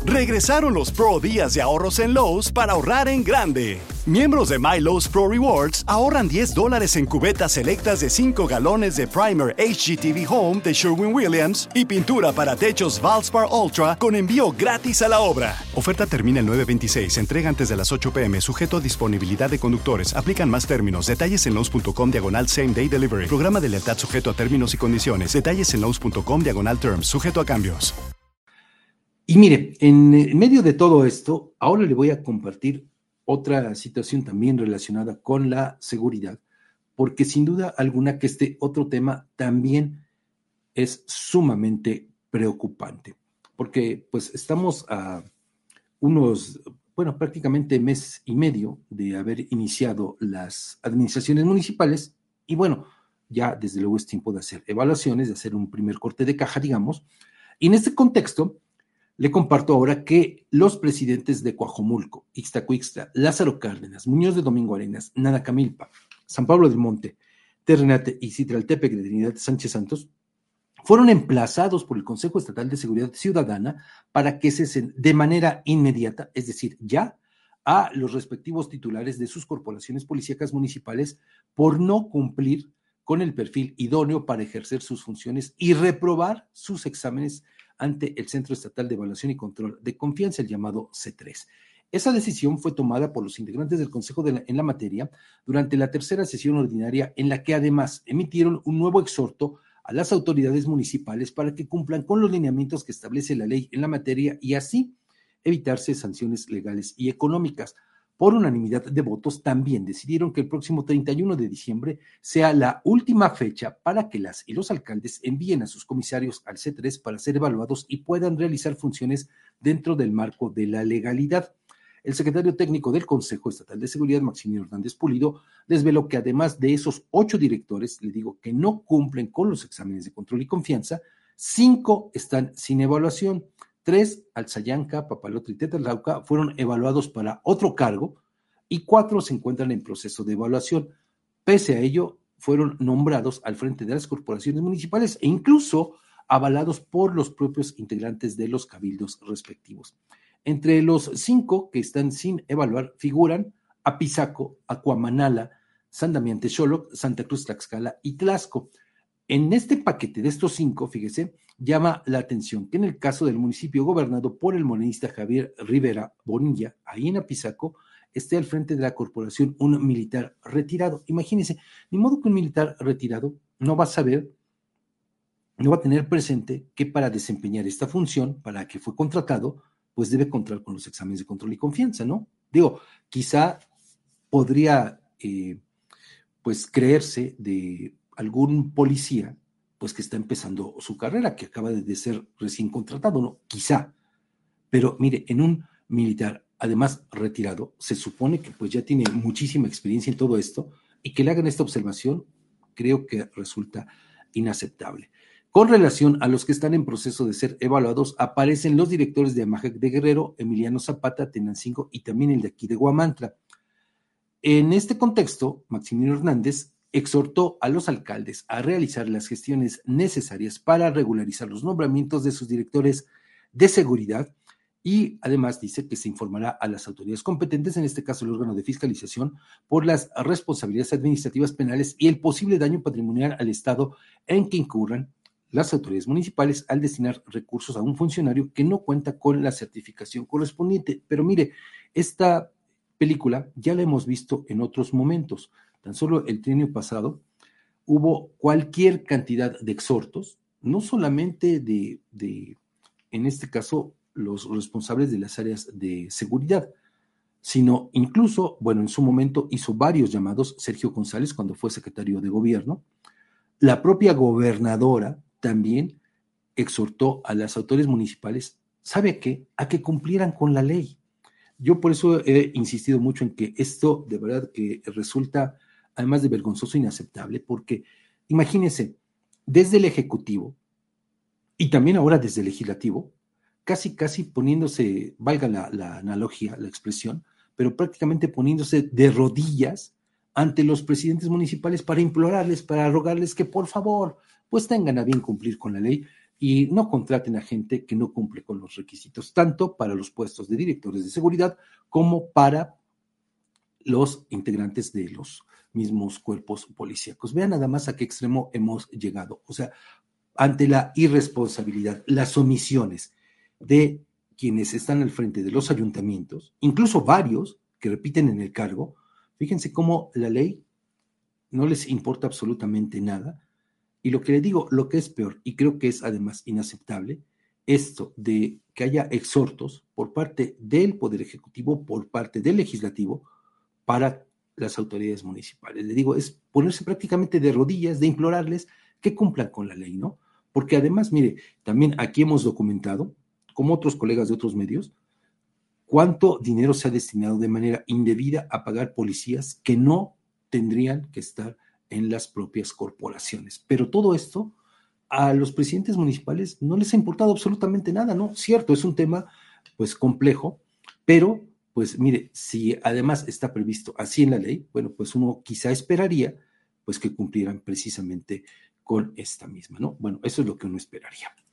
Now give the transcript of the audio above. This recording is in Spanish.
Regresaron los Pro Días de ahorros en Lowe's para ahorrar en grande. Miembros de My Lowe's Pro Rewards ahorran $10 en cubetas selectas de 5 galones de Primer HGTV Home de Sherwin-Williams y pintura para techos Valspar Ultra con envío gratis a la obra. Oferta termina el 9/26. Entrega antes de las 8 p.m. Sujeto a disponibilidad de conductores. Aplican más términos. Detalles en Lowe's.com/Same Day Delivery. Programa de lealtad sujeto a términos y condiciones. Detalles en Lowe's.com/Terms. Sujeto a cambios. Y mire, en medio de todo esto, ahora le voy a compartir otra situación también relacionada con la seguridad, porque sin duda alguna que este otro tema también es sumamente preocupante, porque pues estamos a prácticamente mes y medio de haber iniciado las administraciones municipales y bueno, ya desde luego es tiempo de hacer evaluaciones, de hacer un primer corte de caja, digamos, y en este contexto le comparto ahora que los presidentes de Coajomulco, Ixtacuixtla, Lázaro Cárdenas, Muñoz de Domingo Arenas, Nanacamilpa, San Pablo del Monte, Terrenate y Citraltepec de Trinidad Sánchez Santos fueron emplazados por el Consejo Estatal de Seguridad Ciudadana para que cesen de manera inmediata, es decir, ya, a los respectivos titulares de sus corporaciones policíacas municipales por no cumplir con el perfil idóneo para ejercer sus funciones y reprobar sus exámenes ante el Centro Estatal de Evaluación y Control de Confianza, el llamado C3. Esa decisión fue tomada por los integrantes del Consejo en la materia durante la tercera sesión ordinaria, en la que además emitieron un nuevo exhorto a las autoridades municipales para que cumplan con los lineamientos que establece la ley en la materia y así evitarse sanciones legales y económicas. Por unanimidad de votos, también decidieron que el próximo 31 de diciembre sea la última fecha para que las y los alcaldes envíen a sus comisarios al C3 para ser evaluados y puedan realizar funciones dentro del marco de la legalidad. El secretario técnico del Consejo Estatal de Seguridad, Maximiliano Hernández Pulido, desveló que además de esos 8 directores, le digo que no cumplen con los exámenes de control y confianza, 5 están sin evaluación. 3, Alzayanca, Papalote y Tetalauca, fueron evaluados para otro cargo y 4 se encuentran en proceso de evaluación. Pese a ello, fueron nombrados al frente de las corporaciones municipales e incluso avalados por los propios integrantes de los cabildos respectivos. Entre los 5 que están sin evaluar figuran Apizaco, Acuamanala, San Damián Texoloc, Santa Cruz Tlaxcala y Tlaxco. En este paquete de estos 5, fíjese, llama la atención que en el caso del municipio gobernado por el morenista Javier Rivera Bonilla, ahí en Apizaco, esté al frente de la corporación un militar retirado. Imagínense, ni modo que un militar retirado no va a saber, no va a tener presente que para desempeñar esta función, para la que fue contratado, pues debe contar con los exámenes de control y confianza, ¿no? Digo, quizá podría, pues, creerse de algún policía pues que está empezando su carrera, que acaba de ser recién contratado, ¿no? Quizá. Pero mire, en un militar, además retirado, se supone que pues ya tiene muchísima experiencia en todo esto y que le hagan esta observación, creo que resulta inaceptable. Con relación a los que están en proceso de ser evaluados, aparecen los directores de Amajac de Guerrero, Emiliano Zapata, Tenancingo y también el de aquí de Huamantla. En este contexto, Maximiliano Hernández exhortó a los alcaldes a realizar las gestiones necesarias para regularizar los nombramientos de sus directores de seguridad y además dice que se informará a las autoridades competentes, en este caso el órgano de fiscalización, por las responsabilidades administrativas penales y el posible daño patrimonial al Estado en que incurran las autoridades municipales al destinar recursos a un funcionario que no cuenta con la certificación correspondiente. Pero mire, esta película ya la hemos visto en otros momentos. Tan solo el trienio pasado hubo cualquier cantidad de exhortos, no solamente en este caso, los responsables de las áreas de seguridad, sino incluso, bueno, en su momento hizo varios llamados Sergio González cuando fue secretario de gobierno. La propia gobernadora también exhortó a las autoridades municipales, ¿sabe qué? A que cumplieran con la ley. Yo por eso he insistido mucho en que esto de verdad que resulta además de vergonzoso, inaceptable, porque imagínense, desde el Ejecutivo y también ahora desde el Legislativo, casi poniéndose, valga la analogía, la expresión, pero prácticamente poniéndose de rodillas ante los presidentes municipales para implorarles, para rogarles que por favor, pues tengan a bien cumplir con la ley y no contraten a gente que no cumple con los requisitos, tanto para los puestos de directores de seguridad como para los integrantes de los mismos cuerpos policíacos. Vean nada más a qué extremo hemos llegado. O sea, ante la irresponsabilidad, las omisiones de quienes están al frente de los ayuntamientos, incluso varios que repiten en el cargo, fíjense cómo la ley no les importa absolutamente nada. Y lo que le digo, lo que es peor, y creo que es además inaceptable, esto de que haya exhortos por parte del Poder Ejecutivo, por parte del Legislativo, para las autoridades municipales. Le digo, es ponerse prácticamente de rodillas, de implorarles que cumplan con la ley, ¿no? Porque además, mire, también aquí hemos documentado, como otros colegas de otros medios, cuánto dinero se ha destinado de manera indebida a pagar policías que no tendrían que estar en las propias corporaciones. Pero todo esto a los presidentes municipales no les ha importado absolutamente nada, ¿no? Cierto, es un tema pues complejo, pero pues mire, si además está previsto así en la ley, bueno, pues uno quizá esperaría pues que cumplieran precisamente con esta misma, ¿no? Bueno, eso es lo que uno esperaría.